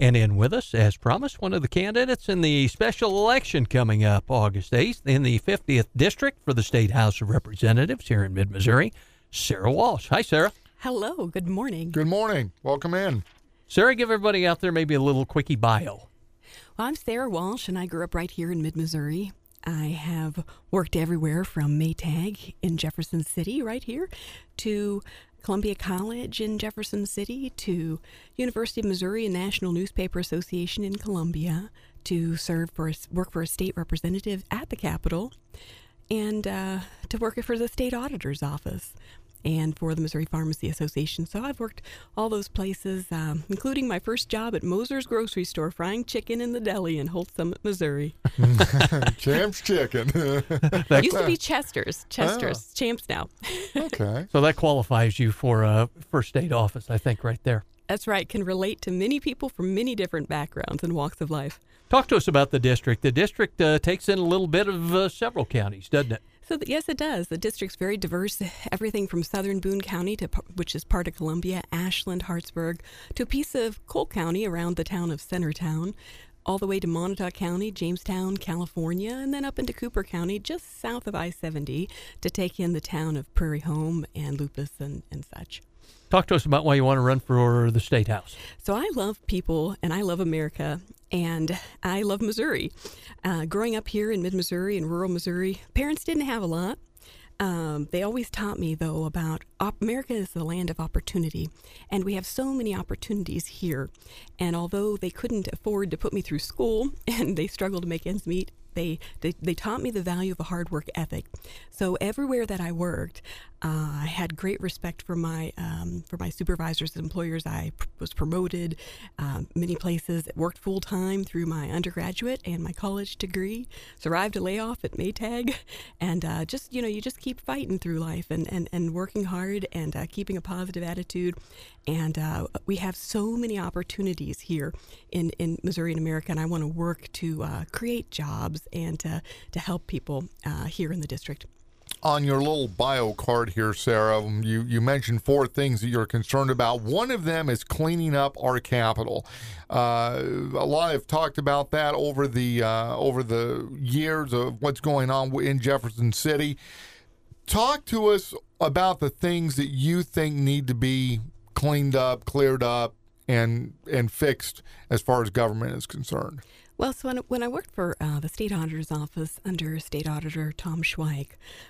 And in with us, as promised, one of the candidates in the special election coming up August 8th in the 50th District for the State House of Representatives here in mid-Missouri, Sarah Walsh. Hi, Sarah. Hello. Good morning. Good morning. Welcome in. Sarah, give everybody out there maybe a little quickie bio. Well, I'm Sarah Walsh, and I grew up right here in mid-Missouri. I have worked everywhere from Maytag in Jefferson City, right here, to Columbia College in Jefferson City, to University of Missouri and National Newspaper Association in Columbia, to work for a state representative at the Capitol, and to work for the state auditor's office and for the Missouri Pharmacy Association. So I've worked all those places, including my first job at Moser's Grocery Store, frying chicken in the deli in Holt Summit, Missouri. Champ's Chicken. Used to be Chester's. Champ's now. Okay. So that qualifies you for state office, I think, right there. That's right. Can relate to many people from many different backgrounds and walks of life. Talk to us about the district. The district takes in a little bit of several counties, doesn't it? So yes, it does. The district's very diverse. Everything from southern Boone County, which is part of Columbia, Ashland, Hartsburg, to a piece of Cole County around the town of Centertown, all the way to Montauk County, Jamestown, California, and then up into Cooper County, just south of I-70, to take in the town of Prairie Home and Lupus and such. Talk to us about why you want to run for the State House. So I love people, and I love America, and I love Missouri. Growing up here in mid-Missouri and rural Missouri, parents didn't have a lot. They always taught me, though, about America is the land of opportunity, and we have so many opportunities here. And although they couldn't afford to put me through school, and they struggled to make ends meet, they taught me the value of a hard work ethic. So everywhere that I worked, I had great respect for my supervisors and employers. I was promoted many places, worked full time through my undergraduate and my college degree, survived a layoff at Maytag, and you just keep fighting through life and working hard and keeping a positive attitude. And we have so many opportunities here in Missouri and America, and I want to work to create jobs and to help people here in the district. On your little bio card here, Sarah, you mentioned 4 things that you're concerned about. One of them is cleaning up our capital. A lot have talked about that over the years of what's going on in Jefferson City. Talk to us about the things that you think need to be cleaned up, cleared up, and fixed as far as government is concerned. Well, so when I worked for the state auditor's office under State Auditor Tom Schweik,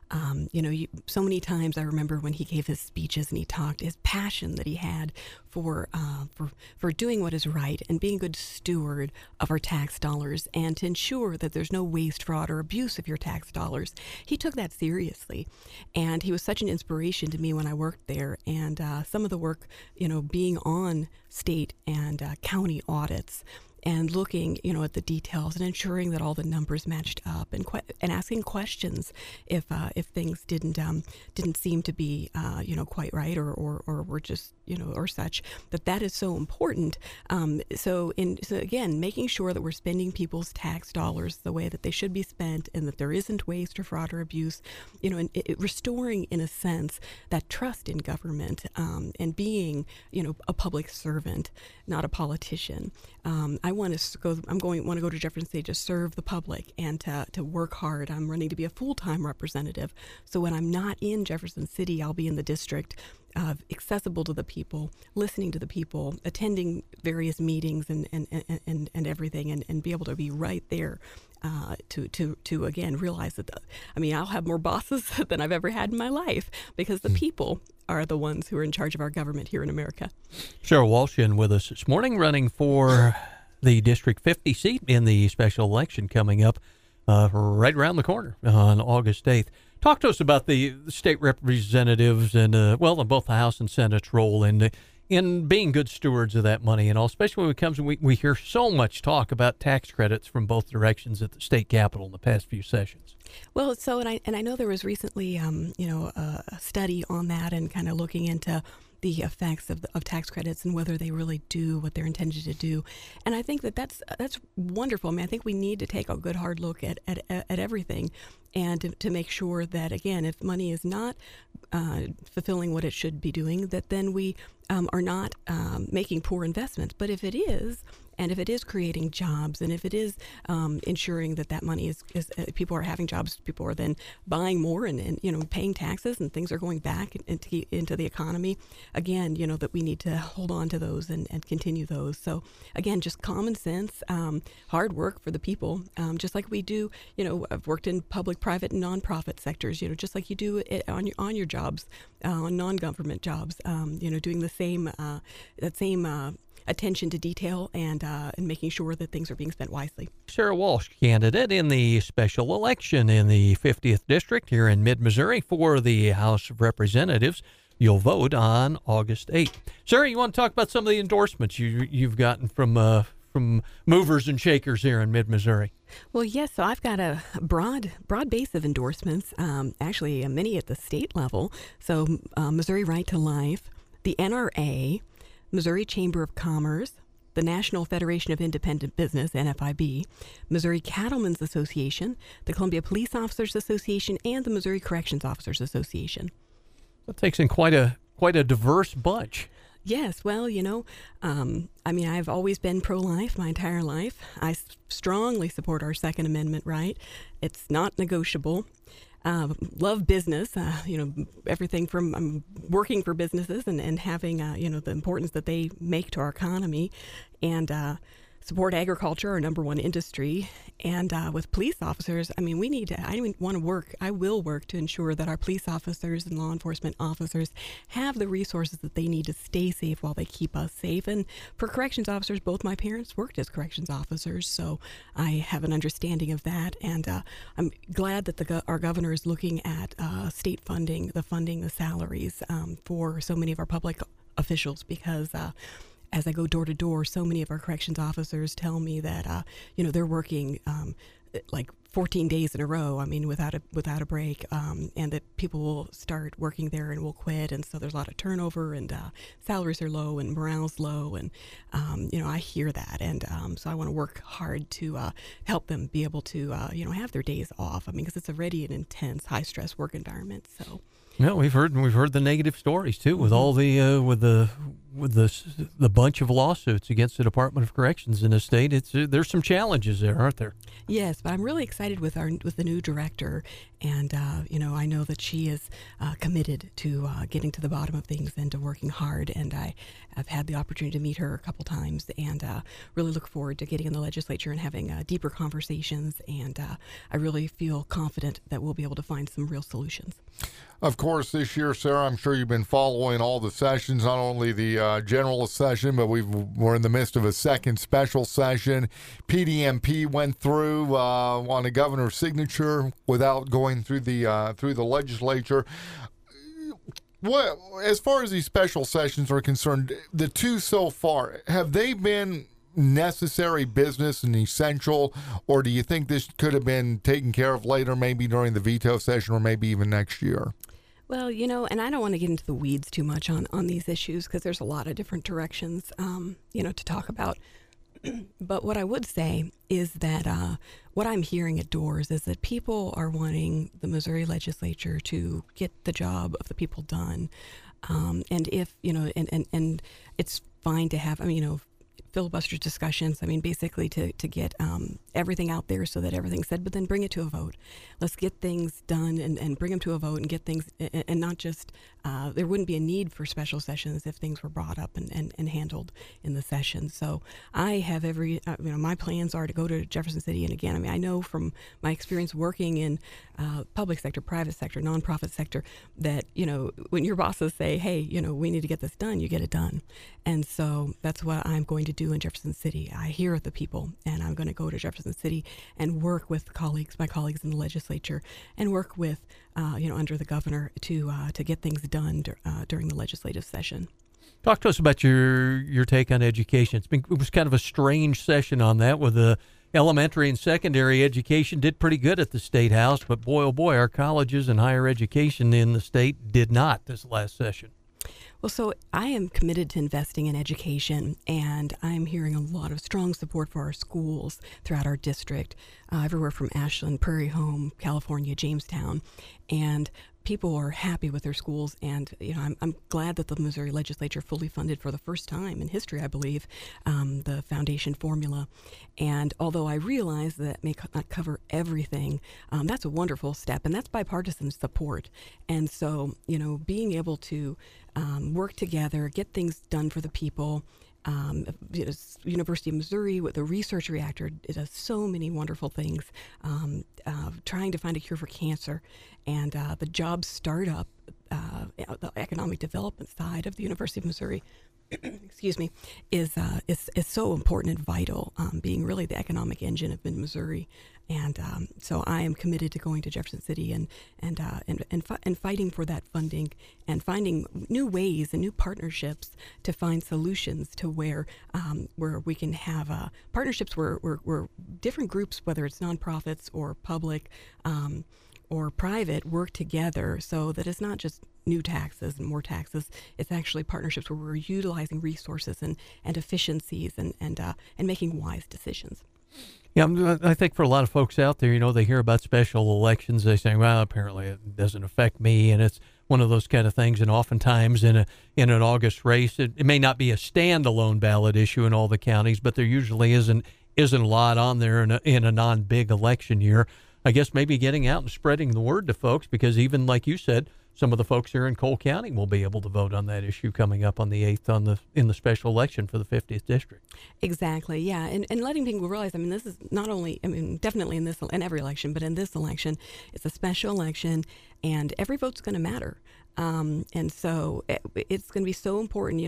so many times I remember when he gave his speeches and he talked his passion that he had for doing what is right and being a good steward of our tax dollars and to ensure that there's no waste, fraud, or abuse of your tax dollars. He took that seriously, and he was such an inspiration to me when I worked there. And some of the work, being on state and county audits, and looking, at the details and ensuring that all the numbers matched up, and asking questions if things didn't seem to be quite right or were just or such. That is so important. So again, making sure that we're spending people's tax dollars the way that they should be spent, and that there isn't waste or fraud or abuse. And restoring in a sense that trust in government, and being a public servant, not a politician. I want to go to Jefferson City to serve the public and to work hard. I'm running to be a full-time representative. So when I'm not in Jefferson City, I'll be in the district, accessible to the people, listening to the people, attending various meetings and everything, and be able to be right there to again realize that I'll have more bosses than I've ever had in my life, because the people are the ones who are in charge of our government here in America. Sarah Walsh in with us this morning, running for the District 50 seat in the special election coming up right around the corner on August 8th. Talk to us about the state representatives and, both the House and Senate's role in being good stewards of that money, and all, especially when it comes, we hear so much talk about tax credits from both directions at the state capitol in the past few sessions. Well, so and I know there was recently, a study on that and kind of looking into the effects of tax credits and whether they really do what they're intended to do. And I think that's wonderful. I think we need to take a good hard look at everything, and to make sure that, again, if money is not fulfilling what it should be doing, that then we are not making poor investments. But if it is, And if it is creating jobs, and if it is ensuring that that money is people are having jobs, people are then buying more and paying taxes, and things are going back into the economy, again, that we need to hold on to those and continue those. So again, just common sense, hard work for the people, just like we do. I've worked in public, private, and nonprofit sectors. Just like you do it on your jobs, on non-government jobs. Doing the same attention to detail and making sure that things are being spent wisely. Sarah Walsh, candidate in the special election in the 50th District here in mid-Missouri for the House of Representatives. You'll vote on August 8th. Sarah, you want to talk about some of the endorsements you've gotten from movers and shakers here in mid-Missouri? Well, yes. So I've got a broad base of endorsements, actually many at the state level. So Missouri Right to Life, the NRA, Missouri Chamber of Commerce, the National Federation of Independent Business, NFIB, Missouri Cattlemen's Association, the Columbia Police Officers Association, and the Missouri Corrections Officers Association. That takes in quite a diverse bunch. Yes, well, I've always been pro-life my entire life. I strongly support our Second Amendment right. It's not negotiable. Love business, everything from working for businesses and having, the importance that they make to our economy, and support agriculture, our number one industry. And with police officers, I will work to ensure that our police officers and law enforcement officers have the resources that they need to stay safe while they keep us safe. And for corrections officers, both my parents worked as corrections officers, so I have an understanding of that. And I'm glad that our governor is looking at state funding, the salaries for so many of our public officials, because as I go door to door, so many of our corrections officers tell me that they're working like 14 days in a row. Without a break, and that people will start working there and will quit, and so there's a lot of turnover, and salaries are low, and morale's low, and I hear that, and so I want to work hard to help them be able to have their days off. Because it's already an intense, high stress work environment. So. Yeah, we've heard the negative stories too, with all the with the bunch of lawsuits against the Department of Corrections in the state. There's some challenges there, aren't there? Yes, but I'm really excited with the new director, and I know that she is committed to getting to the bottom of things and to working hard. And I've had the opportunity to meet her a couple times, and really look forward to getting in the legislature and having deeper conversations. And I really feel confident that we'll be able to find some real solutions. Of course, this year, Sarah, I'm sure you've been following all the sessions, not only the general session, but we're in the midst of a second special session. PDMP went through on a governor's signature without going through the legislature. Well, as far as these special sessions are concerned, the two so far, have they been necessary business and essential, or do you think this could have been taken care of later, maybe during the veto session or maybe even next year? Well, and I don't want to get into the weeds too much on these issues, because there's a lot of different directions, to talk about. But what I would say is that what I'm hearing at doors is that people are wanting the Missouri legislature to get the job of the people done. And if, and it's fine to have, filibuster discussions, basically to get everything out there so that everything's said, but then bring it to a vote. Let's get things done and bring them to a vote and get things, and not just, there wouldn't be a need for special sessions if things were brought up and handled in the session. So I have my plans are to go to Jefferson City. And again, I know from my experience working in public sector, private sector, nonprofit sector, that, when your bosses say, hey, we need to get this done, you get it done. And so that's what I'm going to do in Jefferson City. I hear the people, and I'm going to go to Jefferson City and work with my colleagues in the legislature, and work with, under the governor to get things done during the legislative session. Talk to us about your take on education. It was kind of a strange session on that, with the elementary and secondary education did pretty good at the State House, but boy, oh boy, our colleges and higher education in the state did not this last session. Well, so I am committed to investing in education, and I'm hearing a lot of strong support for our schools throughout our district, everywhere from Ashland, Prairie Home, California, Jamestown. And people are happy with their schools, and I'm glad that the Missouri legislature fully funded for the first time in history, I believe, the foundation formula. And although I realize that may not cover everything, that's a wonderful step, and that's bipartisan support. And so, being able to work together, get things done for the people. University of Missouri with the research reactor, it does so many wonderful things, trying to find a cure for cancer, and the job startup, the economic development side of the University of Missouri, excuse me, is so important and vital, being really the economic engine of Mid-Missouri. And so I am committed to going to Jefferson City and fighting for that funding and finding new ways and new partnerships to find solutions to where we can have partnerships where different groups, whether it's nonprofits or public or private, work together, so that it's not just new taxes and more taxes. It's actually partnerships where we're utilizing resources and efficiencies and making wise decisions. Yeah, I think for a lot of folks out there, they hear about special elections. They say, well, apparently it doesn't affect me. And it's one of those kind of things. And oftentimes in an August race, it may not be a standalone ballot issue in all the counties, but there usually isn't a lot on there in a non-big election year. I guess maybe getting out and spreading the word to folks, because even like you said, some of the folks here in Cole County will be able to vote on that issue coming up on the 8th in the special election for the 50th district. Exactly, yeah, and letting people realize, this is not only, definitely in every election, but in this election, it's a special election, and every vote's going to matter. And so it's going to be so important,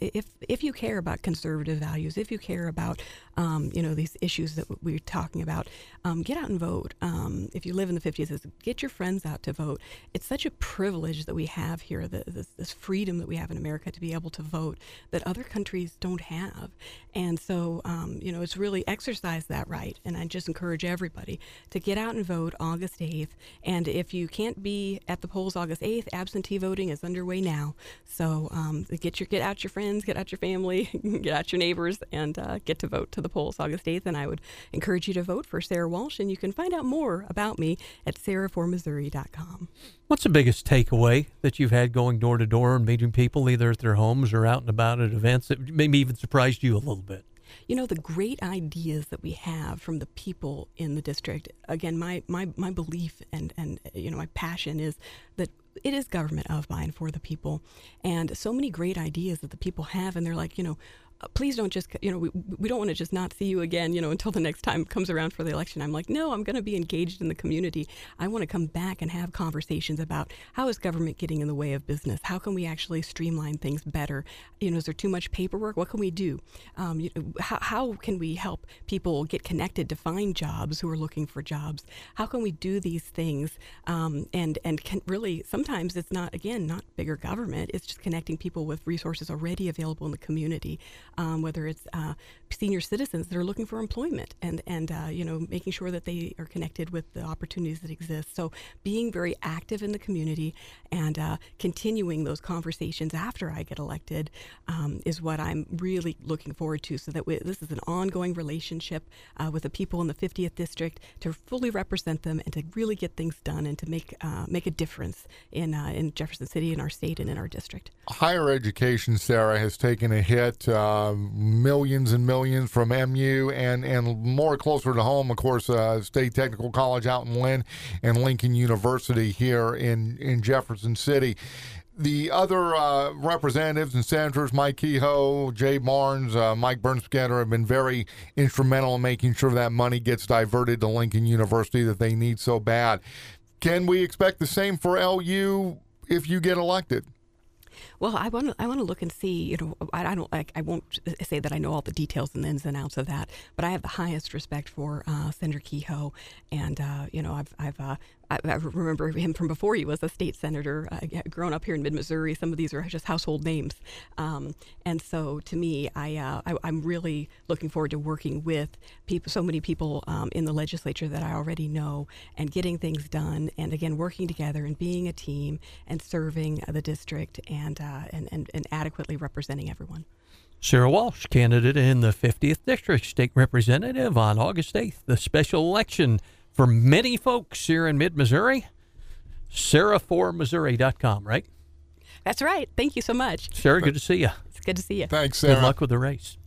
if you care about conservative values, if you care about, these issues that we're talking about, get out and vote. If you live in the 50s, get your friends out to vote. It's such a privilege that we have here, this freedom that we have in America to be able to vote that other countries don't have. And so, it's really exercise that right. And I just encourage everybody to get out and vote August 8th. And if you can't be at the polls August 8th, absentee voting is underway now. So get out your friends, get out your family, get out your neighbors, and get to vote to the polls August 8th. And I would encourage you to vote for Sarah Walsh, and you can find out more about me at sarahformissouri.com. What's the biggest takeaway that you've had going door to door and meeting people either at their homes or out and about at events that maybe even surprised you a little bit? The great ideas that we have from the people in the district. Again, my belief and my passion is that it is government of, by, and for the people. And so many great ideas that the people have, and they're like, please don't just, we don't want to just not see you again, until the next time comes around for the election. I'm like, no, I'm going to be engaged in the community. I want to come back and have conversations about how is government getting in the way of business? How can we actually streamline things better? Is there too much paperwork? What can we do? How can we help people get connected to find jobs who are looking for jobs? How can we do these things? And can really, sometimes it's not bigger government. It's just connecting people with resources already available in the community. Whether it's senior citizens that are looking for employment and making sure that they are connected with the opportunities that exist. So being very active in the community and continuing those conversations after I get elected is what I'm really looking forward to, so that this is an ongoing relationship with the people in the 50th district, to fully represent them and to really get things done and to make a difference in Jefferson City, in our state, and in our district. Higher education, Sarah, has taken a hit. Millions and millions from MU and more closer to home, of course, State Technical College out in Lynn and Lincoln University here in Jefferson City. The other representatives and senators, Mike Kehoe, Jay Barnes, Mike Bernskoetter, have been very instrumental in making sure that money gets diverted to Lincoln University that they need so bad. Can we expect the same for LU if you get elected? Well, I want to look and see. I won't say that I know all the details and ins and outs of that, but I have the highest respect for Senator Kehoe, and I remember him from before he was a state senator. Grown up here in Mid-Missouri, some of these are just household names, and so to me, I'm really looking forward to working with so many people in the legislature that I already know, and getting things done, and again working together and being a team and serving the district and adequately representing everyone. Sarah Walsh, candidate in the 50th District, State Representative on August 8th, the special election for many folks here in Mid-Missouri. Sarah4Missouri.com, right? That's right. Thank you so much. Sarah, good to see you. It's good to see you. Thanks, Sarah. Good luck with the race.